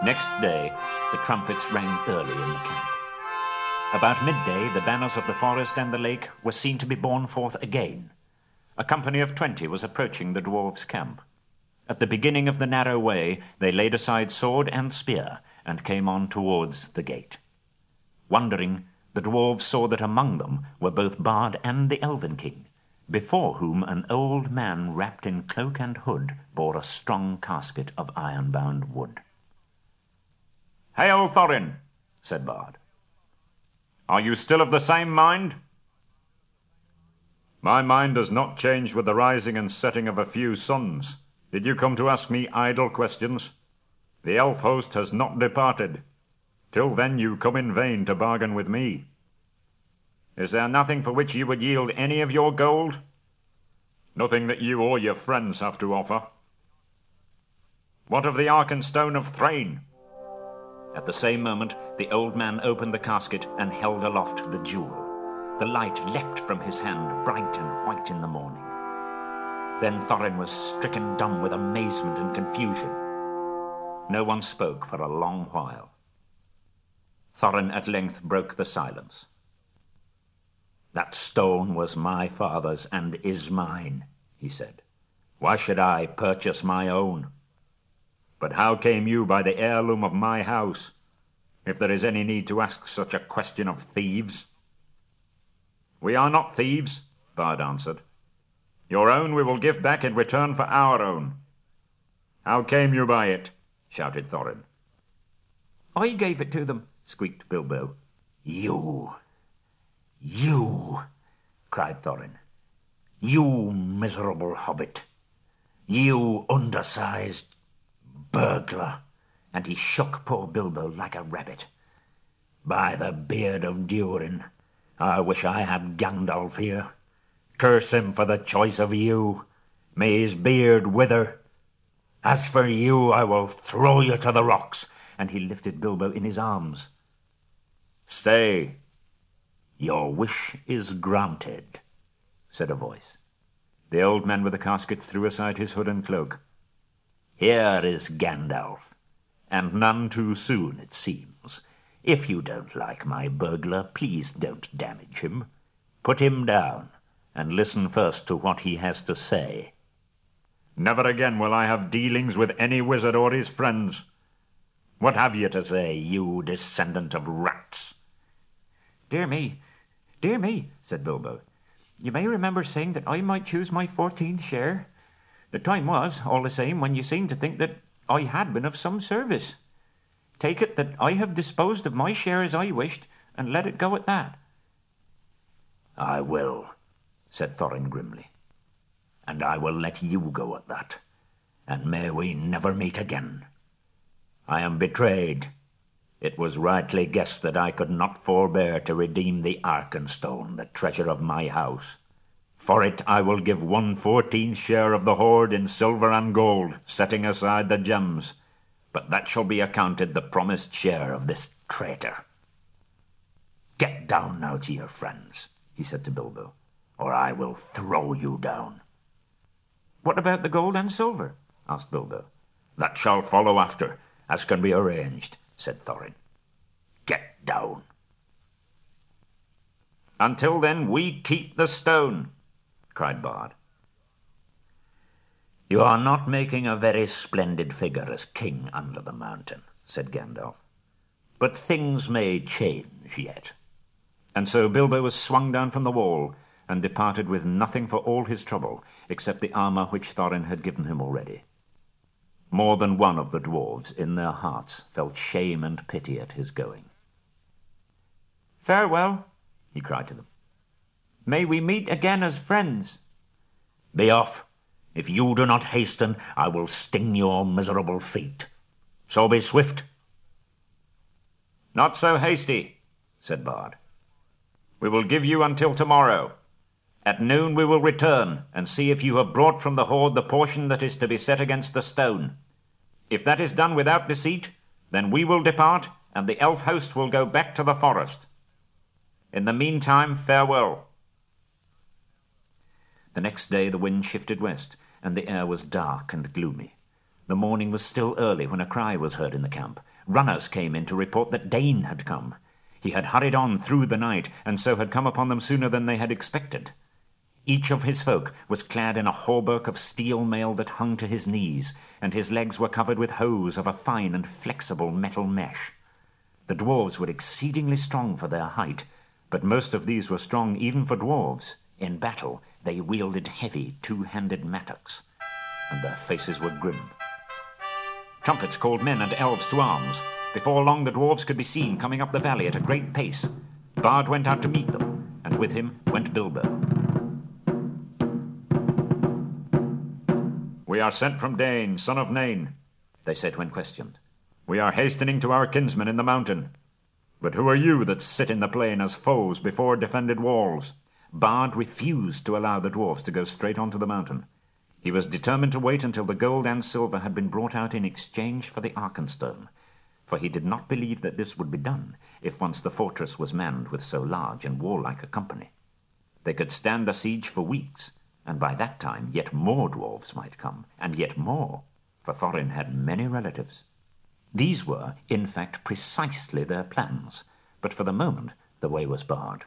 Next day, the trumpets rang early in the camp. About midday, the banners of the forest and the lake were seen to be borne forth again. A company of 20 was approaching the dwarves' camp. At the beginning of the narrow way, they laid aside sword and spear and came on towards the gate. Wondering, the dwarves saw that among them were both Bard and the Elven King, before whom an old man wrapped in cloak and hood bore a strong casket of iron-bound wood. "Hail, Thorin," said Bard. "Are you still of the same mind?" "My mind has not changed with the rising and setting of a few suns. Did you come to ask me idle questions? The elf host has not departed. Till then you come in vain to bargain with me." "Is there nothing for which you would yield any of your gold?" "Nothing that you or your friends have to offer." "What of the Arkenstone of Thrain?" At the same moment, the old man opened the casket and held aloft the jewel. The light leapt from his hand, bright and white in the morning. Then Thorin was stricken dumb with amazement and confusion. No one spoke for a long while. Thorin at length broke the silence. "That stone was my father's and is mine," he said. "Why should I purchase my own?" "But how came you by the heirloom of my house, if there is any need to ask such a question of thieves?" "We are not thieves," Bard answered. "Your own we will give back in return for our own." "How came you by it?" shouted Thorin. "I gave it to them," squeaked Bilbo. You, cried Thorin. "You miserable hobbit. You undersized burglar." And he shook poor Bilbo like a rabbit. "By the beard of Durin, I wish I had Gandalf here. Curse him for the choice of you. May his beard wither. As for you, I will throw you to the rocks." And he lifted Bilbo in his arms. "Stay. Your wish is granted," said a voice. The old man with the casket threw aside his hood and cloak. "Here is Gandalf, and none too soon, it seems. If you don't like my burglar, please don't damage him. Put him down, and listen first to what he has to say." "Never again will I have dealings with any wizard or his friends. What have you to say, you descendant of rats?" Dear me, said Bilbo. "You may remember saying that I might choose my 14th share. The time was, all the same, when you seemed to think that I had been of some service. Take it that I have disposed of my share as I wished, and let it go at that." "I will," said Thorin grimly. "And I will let you go at that, and may we never meet again. I am betrayed. It was rightly guessed that I could not forbear to redeem the Arkenstone, the treasure of my house. For it I will give 1/14 share of the hoard in silver and gold, setting aside the gems. But that shall be accounted the promised share of this traitor. Get down now to your friends," he said to Bilbo, "or I will throw you down." "What about the gold and silver?" asked Bilbo. "That shall follow after, as can be arranged," said Thorin. "Get down." "Until then we keep the stone," cried Bard. "You are not making a very splendid figure as king under the mountain," said Gandalf. "But things may change yet." And so Bilbo was swung down from the wall and departed with nothing for all his trouble except the armour which Thorin had given him already. More than one of the dwarves in their hearts felt shame and pity at his going. "Farewell," he cried to them. "May we meet again as friends." "Be off. If you do not hasten, I will sting your miserable feet. So be swift." "Not so hasty," said Bard. "We will give you until tomorrow. At noon we will return and see if you have brought from the hoard the portion that is to be set against the stone. If that is done without deceit, then we will depart, and the elf host will go back to the forest. In the meantime, farewell." The next day the wind shifted west, and the air was dark and gloomy. The morning was still early when a cry was heard in the camp. Runners came in to report that Dane had come. He had hurried on through the night, and so had come upon them sooner than they had expected. Each of his folk was clad in a hauberk of steel mail that hung to his knees, and his legs were covered with hose of a fine and flexible metal mesh. The dwarves were exceedingly strong for their height, but most of these were strong even for dwarves. In battle, they wielded heavy, two-handed mattocks, and their faces were grim. Trumpets called men and elves to arms. Before long the dwarves could be seen coming up the valley at a great pace. Bard went out to meet them, and with him went Bilbo. "We are sent from Dane, son of Nain," they said when questioned. "We are hastening to our kinsmen in the mountain. But who are you that sit in the plain as foes before defended walls?" Bard refused to allow the dwarves to go straight on to the mountain. He was determined to wait until the gold and silver had been brought out in exchange for the Arkenstone, for he did not believe that this would be done if once the fortress was manned with so large and warlike a company. They could stand a siege for weeks, and by that time yet more dwarves might come, and yet more, for Thorin had many relatives. These were, in fact, precisely their plans, but for the moment the way was barred.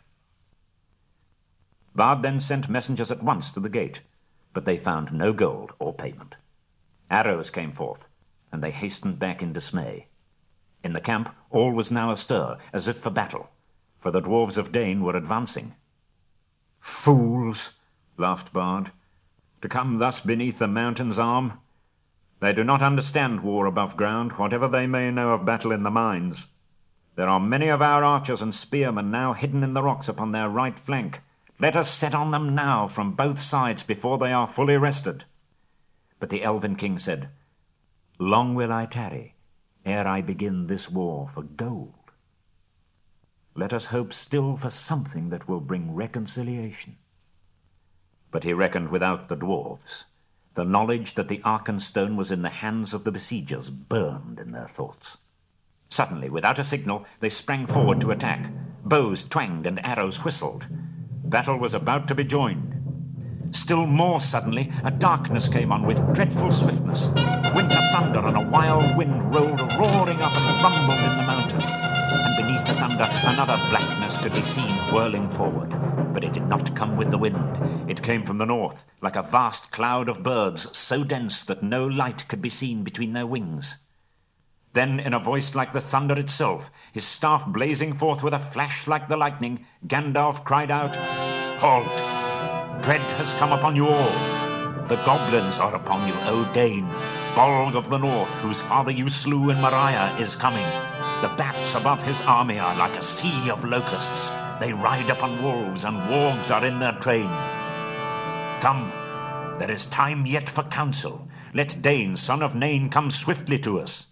Bard then sent messengers at once to the gate, but they found no gold or payment. Arrows came forth, and they hastened back in dismay. In the camp all was now astir, as if for battle, for the dwarves of Dane were advancing. "Fools!" laughed Bard, "to come thus beneath the mountain's arm. They do not understand war above ground, whatever they may know of battle in the mines. There are many of our archers and spearmen now hidden in the rocks upon their right flank. Let us set on them now from both sides before they are fully rested." But the Elven king said, "Long will I tarry, ere I begin this war for gold. Let us hope still for something that will bring reconciliation." But he reckoned without the dwarves. The knowledge that the Arkenstone was in the hands of the besiegers burned in their thoughts. Suddenly, without a signal, they sprang forward to attack. Bows twanged and arrows whistled. Battle was about to be joined. Still more suddenly, a darkness came on with dreadful swiftness. Winter thunder and a wild wind rolled roaring up and rumbled in the mountain. And beneath the thunder, another blackness could be seen whirling forward. But it did not come with the wind. It came from the north, like a vast cloud of birds, so dense that no light could be seen between their wings. Then, in a voice like the thunder itself, his staff blazing forth with a flash like the lightning, Gandalf cried out, "Halt! Dread has come upon you all. The goblins are upon you, O Dane. Bolg of the North, whose father you slew in Moria, is coming. The bats above his army are like a sea of locusts. They ride upon wolves, and wargs are in their train. Come, there is time yet for counsel. Let Dane, son of Nain, come swiftly to us."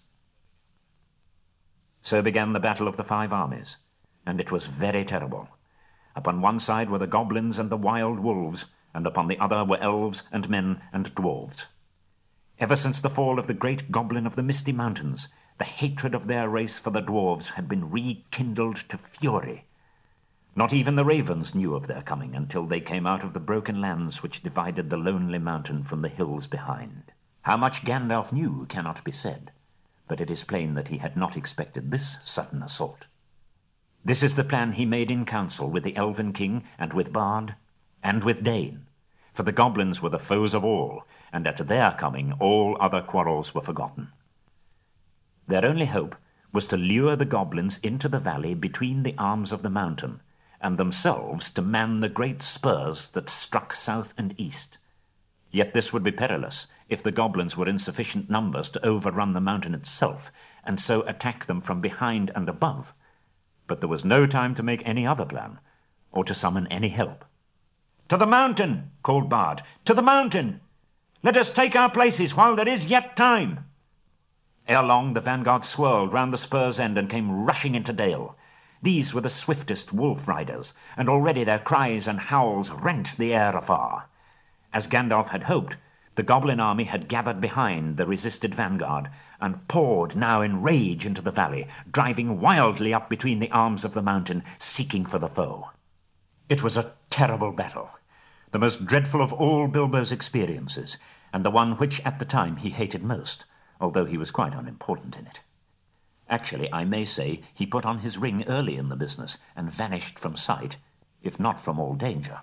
So began the battle of the 5 armies, and it was very terrible. Upon one side were the goblins and the wild wolves, and upon the other were elves and men and dwarves. Ever since the fall of the great goblin of the Misty Mountains, the hatred of their race for the dwarves had been rekindled to fury. Not even the ravens knew of their coming until they came out of the broken lands which divided the lonely mountain from the hills behind. How much Gandalf knew cannot be said, but it is plain that he had not expected this sudden assault. This is the plan he made in council with the Elven king and with Bard and with Dane, for the goblins were the foes of all, and at their coming all other quarrels were forgotten. Their only hope was to lure the goblins into the valley between the arms of the mountain, and themselves to man the great spurs that struck south and east. Yet this would be perilous if the goblins were in sufficient numbers to overrun the mountain itself, and so attack them from behind and above. But there was no time to make any other plan, or to summon any help. "To the mountain!" called Bard. "To the mountain! Let us take our places while there is yet time!" Ere long the vanguard swirled round the spur's end and came rushing into Dale. These were the swiftest wolf riders, and already their cries and howls rent the air afar. As Gandalf had hoped, the goblin army had gathered behind the resisted vanguard, and poured now in rage into the valley, driving wildly up between the arms of the mountain, seeking for the foe. It was a terrible battle, the most dreadful of all Bilbo's experiences, and the one which at the time he hated most, although he was quite unimportant in it. Actually, I may say he put on his ring early in the business and vanished from sight, if not from all danger.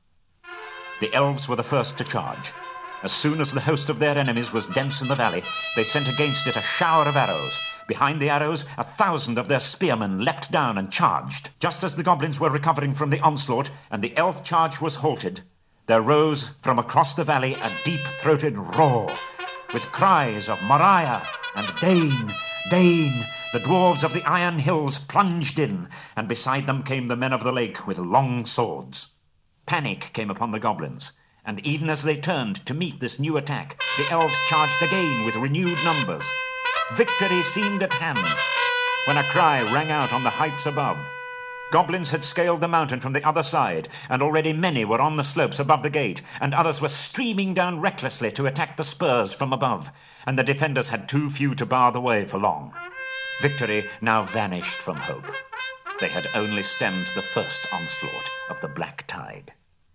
The elves were the first to charge. As soon as the host of their enemies was dense in the valley, they sent against it a shower of arrows. Behind the arrows, 1,000 of their spearmen leapt down and charged. Just as the goblins were recovering from the onslaught and the elf charge was halted, there rose from across the valley a deep-throated roar, with cries of Moriah and Dane, Dane. The dwarves of the Iron Hills plunged in, and beside them came the men of the lake with long swords. Panic came upon the goblins, and even as they turned to meet this new attack, the elves charged again with renewed numbers. Victory seemed at hand, when a cry rang out on the heights above. Goblins had scaled the mountain from the other side, and already many were on the slopes above the gate, and others were streaming down recklessly to attack the spurs from above, and the defenders had too few to bar the way for long. Victory now vanished from hope. They had only stemmed the first onslaught of the black tide.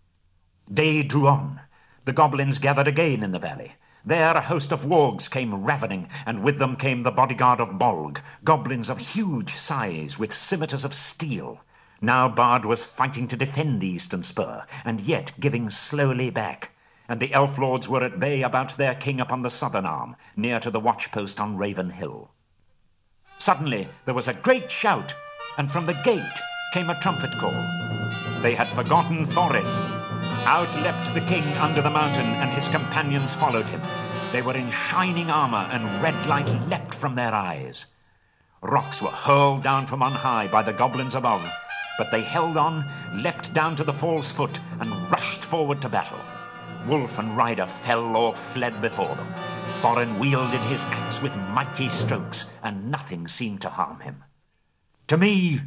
Day drew on. The goblins gathered again in the valley. There a host of wargs came ravening, and with them came the bodyguard of Bolg, goblins of huge size with scimitars of steel. Now Bard was fighting to defend the eastern spur, and yet giving slowly back, and the elf lords were at bay about their king upon the southern arm, near to the watchpost on Raven Hill. Suddenly there was a great shout, and from the gate came a trumpet call. They had forgotten Thorin. Out leapt the king under the mountain, and his companions followed him. They were in shining armour, and red light leapt from their eyes. Rocks were hurled down from on high by the goblins above, but they held on, leapt down to the fall's foot, and rushed forward to battle. Wolf and rider fell or fled before them. Thorin wielded his axe with mighty strokes, and nothing seemed to harm him. To me,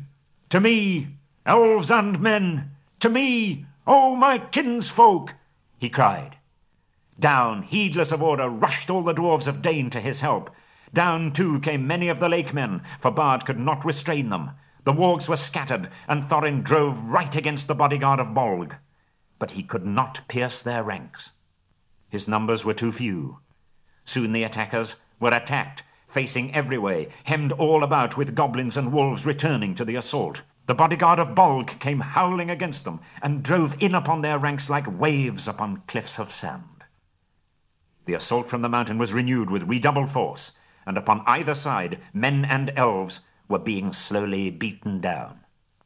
elves and men, to me, O my kinsfolk, he cried. Down, heedless of order, rushed all the dwarves of Dane to his help. Down, too, came many of the lakemen, for Bard could not restrain them. The wargs were scattered, and Thorin drove right against the bodyguard of Bolg. But he could not pierce their ranks. His numbers were too few. Soon the attackers were attacked, facing every way, hemmed all about with goblins and wolves returning to the assault. The bodyguard of Bolg came howling against them, and drove in upon their ranks like waves upon cliffs of sand. The assault from the mountain was renewed with redoubled force, and upon either side men and elves were being slowly beaten down.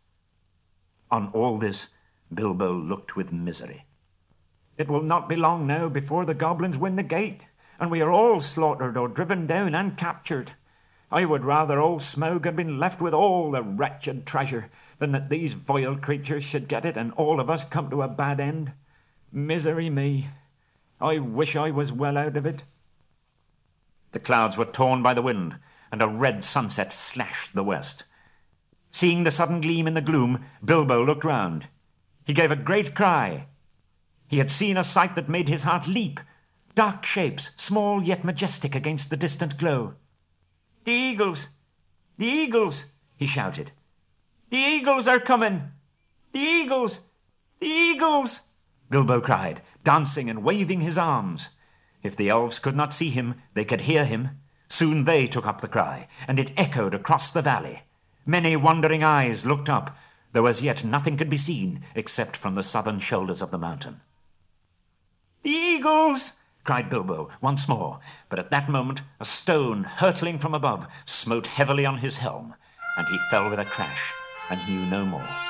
On all this, Bilbo looked with misery. It will not be long now before the goblins win the gate, and we are all slaughtered or driven down and captured. I would rather old Smaug had been left with all the wretched treasure than that these vile creatures should get it and all of us come to a bad end. Misery me! I wish I was well out of it. The clouds were torn by the wind, and a red sunset slashed the west. Seeing the sudden gleam in the gloom, Bilbo looked round. He gave a great cry. He had seen a sight that made his heart leap. Dark shapes, small yet majestic against the distant glow. The eagles! The eagles! He shouted. The eagles are coming! The eagles! The eagles! Bilbo cried, dancing and waving his arms. If the elves could not see him, they could hear him. Soon they took up the cry, and it echoed across the valley. Many wondering eyes looked up, though as yet nothing could be seen except from the southern shoulders of the mountain. The eagles! Cried Bilbo once more, but at that moment a stone hurtling from above smote heavily on his helm, and he fell with a crash and knew no more.